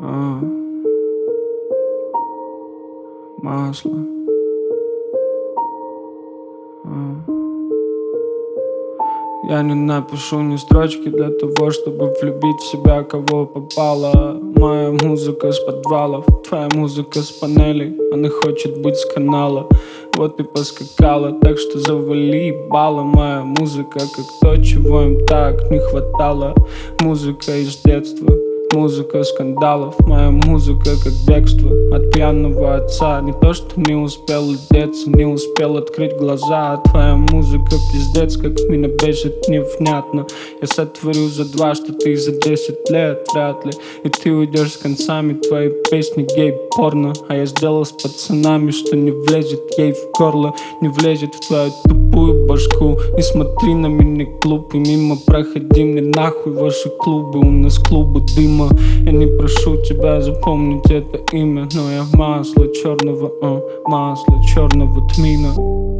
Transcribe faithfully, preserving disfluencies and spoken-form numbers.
А, масло. А. Я не напишу ни строчки для того, чтобы влюбить в себя, кого попало. Моя музыка с подвалов, твоя музыка с панелей. Она хочет быть с канала, вот и поскакала. Так что завали ебало. Моя музыка как то, чего им так не хватало. Музыка из детства, музыка скандалов. Моя музыка как бегство от пьяного отца. Не то, что не успел одеться, не успел открыть глаза. А твоя музыка пиздец, как меня бесит невнятно. Я сотворю за два, что ты за десять лет вряд ли. И ты уйдешь с концами, твои песни гей-порно. А я сделал с пацанами, что не влезет ей в горло, не влезет в твою тупую башку. Не смотри на меня глупый, мимо проходи, мне нахуй ваши клубы. У нас клубы дыма. Я не прошу тебя запомнить это имя, но я масло черного, а, масло черного тмина.